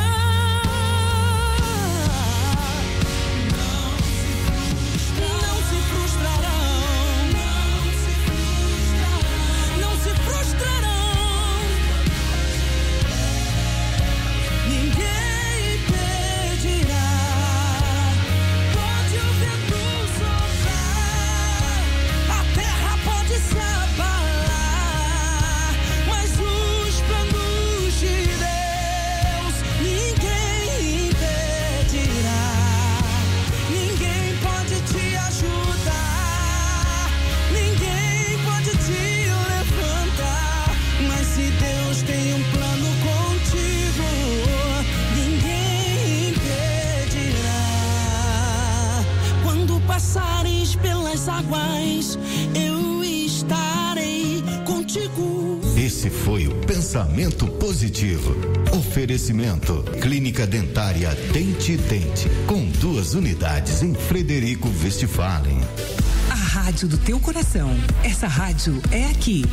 Passares pelas águas, eu estarei contigo. Esse foi o Pensamento Positivo. Oferecimento: Clínica Dentária Dente Dente, com 2 unidades em Frederico Westphalen. A rádio do teu coração. Essa rádio é aqui,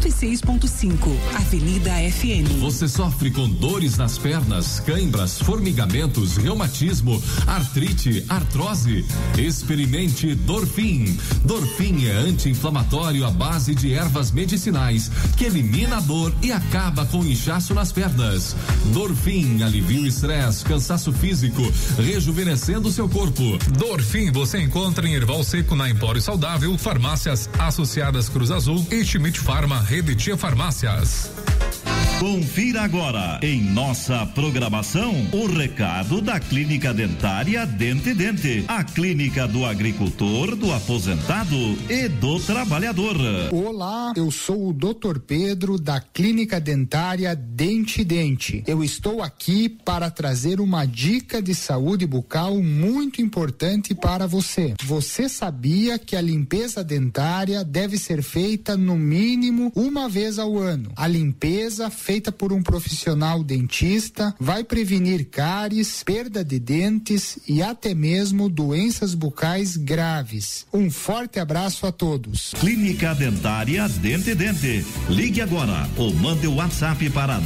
106.5, Avenida FM. Você sofre com dores nas pernas, cãibras, formigamentos, reumatismo, artrite, artrose? Experimente Dorfin. Dorfin é anti-inflamatório à base de ervas medicinais que elimina a dor e acaba com o inchaço nas pernas. Dorfin alivia o estresse, cansaço físico, rejuvenescendo seu corpo. Dorfin você encontra em Erval Seco, na Empório Saudável, Farmácias Associadas Cruz Azul e Schmidt Farma, Rede Tia Farmácias. Confira agora em nossa programação o recado da Clínica Dentária Dente Dente, a clínica do agricultor, do aposentado e do trabalhador. Olá, eu sou o Dr. Pedro da Clínica Dentária Dente Dente. Eu estou aqui para trazer uma dica de saúde bucal muito importante para você. Você sabia que a limpeza dentária deve ser feita no mínimo uma vez ao ano? A limpeza feita por um profissional dentista vai prevenir cáries, perda de dentes e até mesmo doenças bucais graves. Um forte abraço a todos. Clínica Dentária Dente Dente. Ligue agora ou mande o WhatsApp para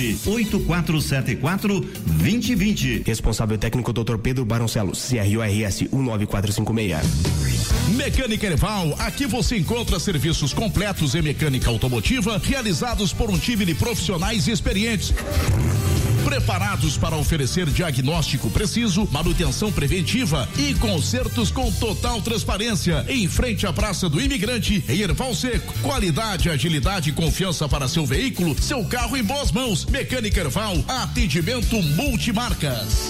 98474-2020. Responsável técnico Dr. Pedro Baroncelos, CRORS 19456. Mecânica Erval, aqui você encontra serviços completos em mecânica automotiva realizados por um time de profissionais experientes. preparados para oferecer diagnóstico preciso, manutenção preventiva e consertos com total transparência. Em frente à Praça do Imigrante, em Erval Seco. Qualidade, agilidade e confiança para seu veículo, seu carro em boas mãos. Mecânica Erval, atendimento multimarcas.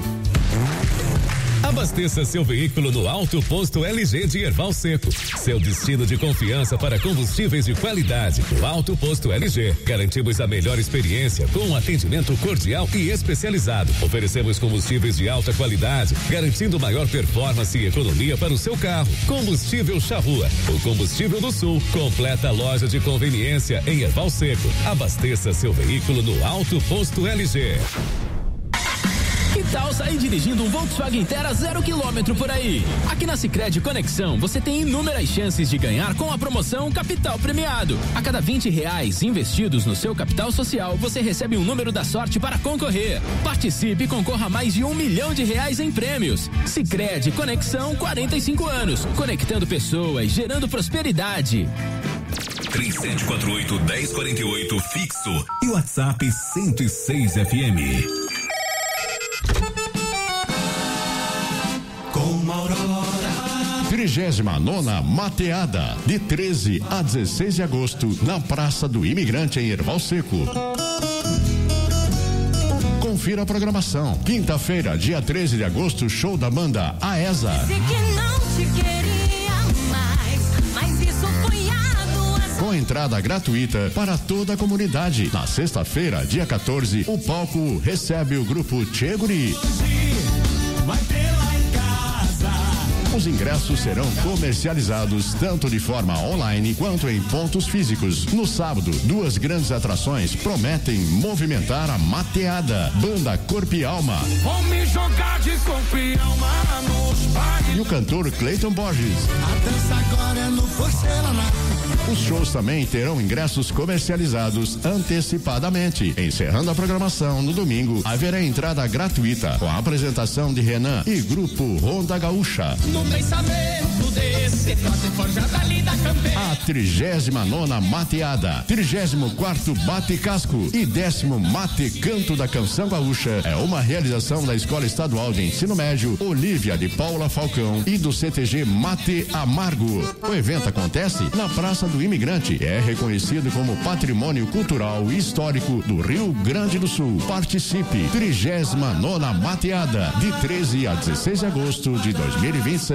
Abasteça seu veículo no Alto Posto LG de Erval Seco. Seu destino de confiança para combustíveis de qualidade. No Alto Posto LG, garantimos a melhor experiência com um atendimento cordial e especializado. Oferecemos combustíveis de alta qualidade, garantindo maior performance e economia para o seu carro. Combustível Charrua, o combustível do Sul. Completa loja de conveniência em Erval Seco. Abasteça seu veículo no Alto Posto LG. Que tal sair dirigindo um Volkswagen Terra 0 km por aí? Aqui na Sicredi Conexão você tem inúmeras chances de ganhar com a promoção Capital Premiado. A cada R$20 investidos no seu capital social, você recebe um número da sorte para concorrer. Participe e concorra a mais de R$1 milhão em prêmios. Sicredi Conexão, 45 anos. Conectando pessoas, gerando prosperidade. 3748-1048 fixo e WhatsApp 106 FM. Com Aurora. 39ª Mateada, de 13 a 16 de agosto, na Praça do Imigrante em Erval Seco. Confira a programação. Quinta-feira, dia 13 de agosto, show da banda Aesa. Com entrada gratuita para toda a comunidade. Na sexta-feira, dia 14, o palco recebe o grupo Tchê Guri. Os ingressos serão comercializados tanto de forma online quanto em pontos físicos. No sábado, duas grandes atrações prometem movimentar a mateada. Banda Corpo e Alma. Vou me jogar de corpo e alma nos bares. E o cantor Cleiton Borges. A dança agora é no porcelanato. Os shows também terão ingressos comercializados antecipadamente. Encerrando a programação no domingo, haverá entrada gratuita com a apresentação de Renan e grupo Ronda Gaúcha. No pensamento desse trote forjada ali da campeira. A 39ª Mateada, 34º Bate Casco e 10º Mate Canto da Canção Gaúcha é uma realização da Escola Estadual de Ensino Médio Olívia de Paula Falcão e do CTG Mate Amargo. O evento acontece na Praça do Imigrante e é reconhecido como Patrimônio Cultural e Histórico do Rio Grande do Sul. Participe, 39ª Mateada, de 13 a 16 de agosto de 2026.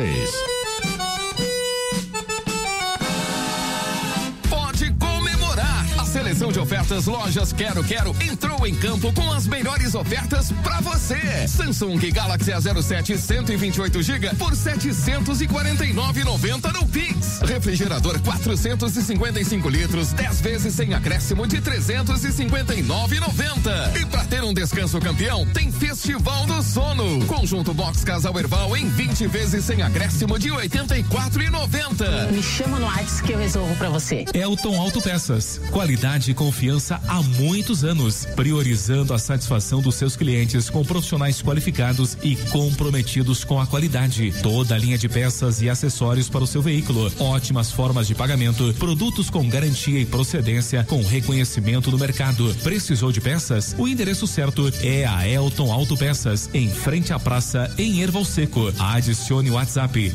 Pode comemorar! A seleção de ofertas Lojas Quero entrou em campo com as melhores ofertas pra você. Samsung Galaxy A07 128 GB por R$749,90 no Pix. Refrigerador 455 litros, 10 vezes sem acréscimo de R$359,90. E pra ter um descanso campeão, tem Festival do Sono. Conjunto Box Casal Erval em 20 vezes sem acréscimo de R$84,90. Me chama no WhatsApp que eu resolvo pra você. Elton Autopeças. Qualidade e confiança há muitos anos, priorizando a satisfação dos seus clientes com profissionais qualificados e comprometidos com a qualidade. Toda a linha de peças e acessórios para o seu veículo, ótimas formas de pagamento, produtos com garantia e procedência com reconhecimento do mercado. Precisou de peças? O endereço certo é a Elton Autopeças, em frente à praça em Erval Seco. Adicione o WhatsApp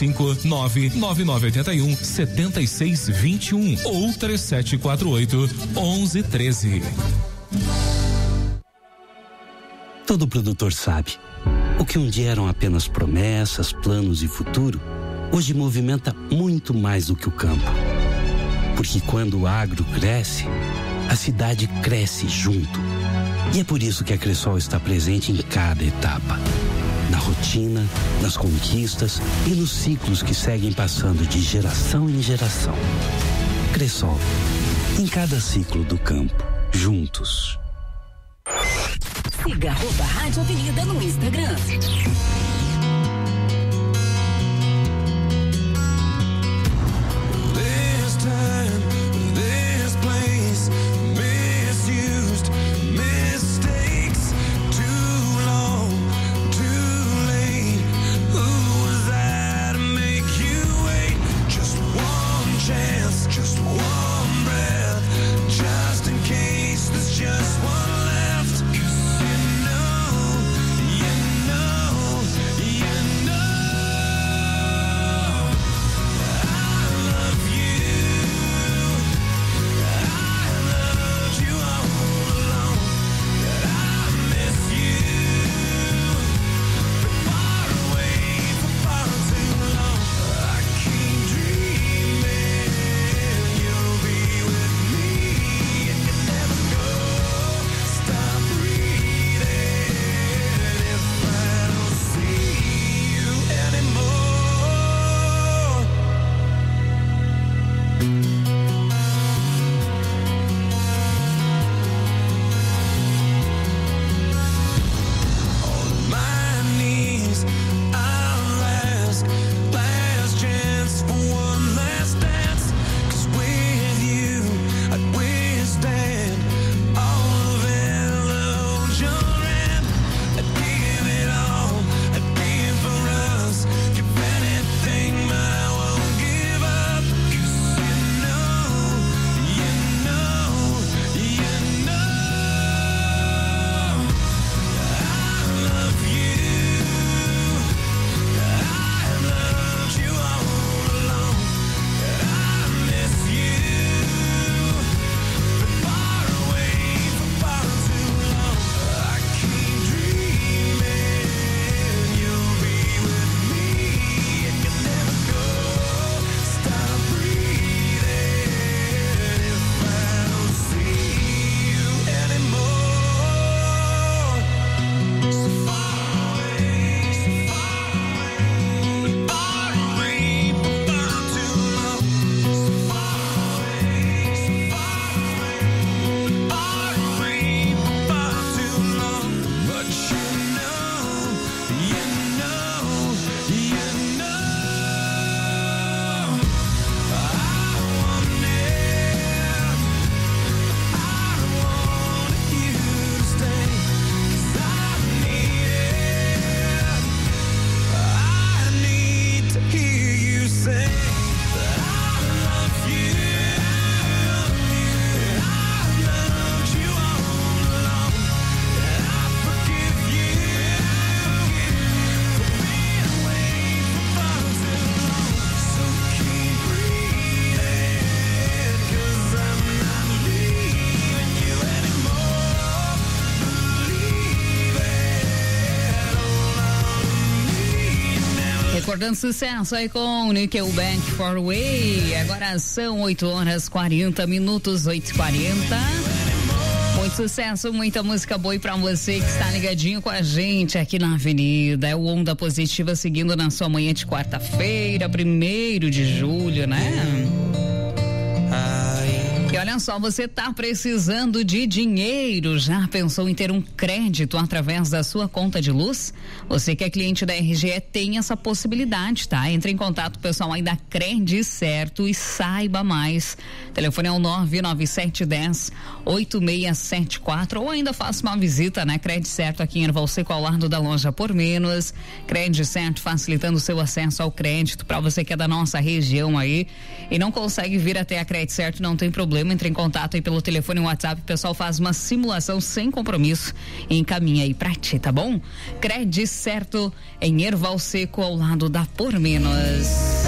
55999817621 ou 3748-1113. Todo produtor sabe, o que um dia eram apenas promessas, planos e futuro, hoje movimenta muito mais do que o campo. Porque quando o agro cresce, a cidade cresce junto. E é por isso que a Cressol está presente em cada etapa. Na rotina, nas conquistas e nos ciclos que seguem passando de geração em geração. Cressol, em cada ciclo do campo, juntos. Siga @Rádio Avenida no Instagram. Just in case there's just one left. 'Cause Acordando sucesso aí com Nickelback For Way. Agora são 8h40, 8h40. Muito sucesso, muita música boa pra você que está ligadinho com a gente aqui na Avenida. É o Onda Positiva seguindo na sua manhã de quarta-feira, 1º de julho, né? E olha só, você tá precisando de dinheiro, já pensou em ter um crédito através da sua conta de luz? Você que é cliente da RGE tem essa possibilidade, tá? Entre em contato com o pessoal aí da Credicerto e saiba mais. O telefone é o 99710-8674 ou ainda faça uma visita, né? Credicerto aqui em Erval Seco, ao lado da loja Por Menos. Credicerto facilitando o seu acesso ao crédito para você que é da nossa região aí e não consegue vir até a Credicerto, não tem problema. Entre em contato aí pelo telefone e WhatsApp, o pessoal faz uma simulação sem compromisso e encaminha aí pra ti, tá bom? Credicerto em Erval Seco, ao lado da Por Menos.